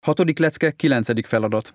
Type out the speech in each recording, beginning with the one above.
Hatodik lecke 9. feladat.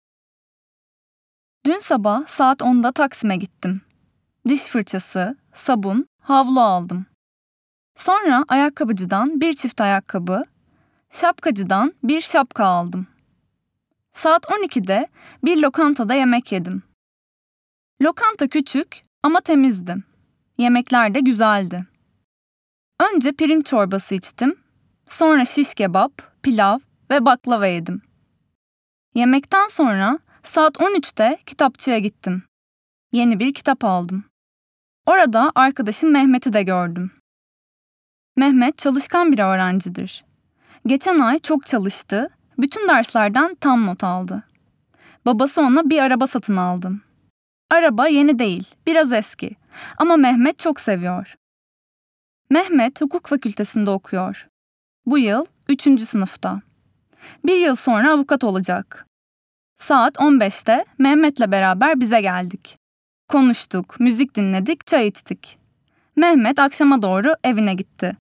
Dün sabah saat 10'da Taksim'e gittim. Diş fırçası, sabun, havlu aldım. Sonra ayakkabıcıdan bir çift ayakkabı, şapkacıdan bir şapka aldım. Saat 12'de bir lokantada yemek yedim. Lokanta küçük ama temizdi. Yemekler de güzeldi. Önce pirinç çorbası içtim, sonra şiş kebap, pilav ve baklava yedim. Yemekten sonra saat 13'te kitapçıya gittim. Yeni bir kitap aldım. Orada arkadaşım Mehmet'i de gördüm. Mehmet çalışkan bir öğrencidir. Geçen ay çok çalıştı, bütün derslerden tam not aldı. Babası ona bir araba satın aldı. Araba yeni değil, biraz eski ama Mehmet çok seviyor. Mehmet hukuk fakültesinde okuyor. Bu yıl 3. sınıfta. Bir yıl sonra avukat olacak. Saat 15'te Mehmet'le beraber bize geldik. Konuştuk, müzik dinledik, çay içtik. Mehmet akşama doğru evine gitti.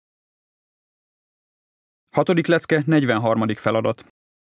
Hatodik lecke 43. feladat.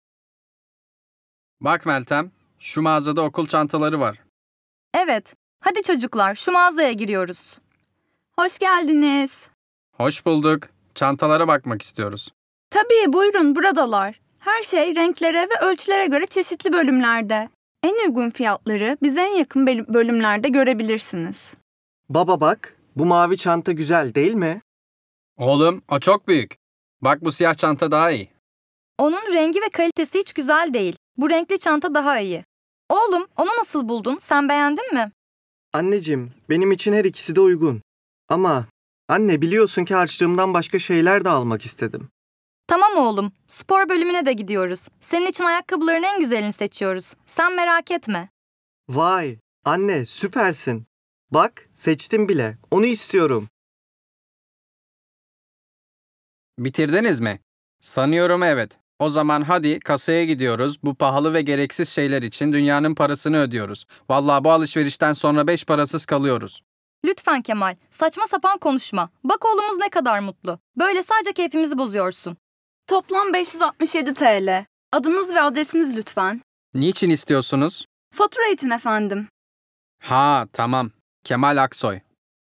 Bak Meltem, şu mağazada okul çantaları var. Evet, hadi çocuklar şu mağazaya giriyoruz. Hoş geldiniz. Hoş bulduk. Çantalara bakmak istiyoruz. Tabii buyurun buradalar. Her şey renklere ve ölçülere göre çeşitli bölümlerde. En uygun fiyatları bize en yakın bölümlerde görebilirsiniz. Baba bak, bu mavi çanta güzel değil mi? Oğlum, o çok büyük. Bak bu siyah çanta daha iyi. Onun rengi ve kalitesi hiç güzel değil. Bu renkli çanta daha iyi. Oğlum, onu nasıl buldun? Sen beğendin mi? Anneciğim, benim için her ikisi de uygun. Ama anne biliyorsun ki harçlığımdan başka şeyler de almak istedim. Tamam oğlum, spor bölümüne de gidiyoruz. Senin için ayakkabıların en güzelini seçiyoruz. Sen merak etme. Vay, anne süpersin. Bak, seçtim bile. Onu istiyorum. Bitirdiniz mi? Sanıyorum evet. O zaman hadi kasaya gidiyoruz. Bu pahalı ve gereksiz şeyler için dünyanın parasını ödüyoruz. Vallahi bu alışverişten sonra 5 parasız kalıyoruz. Lütfen Kemal, saçma sapan konuşma. Bak oğlumuz ne kadar mutlu. Böyle sadece keyfimizi bozuyorsun. Toplam 567 TL. Adınız ve adresiniz lütfen. Niçin istiyorsunuz? Fatura için efendim. Ha, tamam. Kemal Aksoy.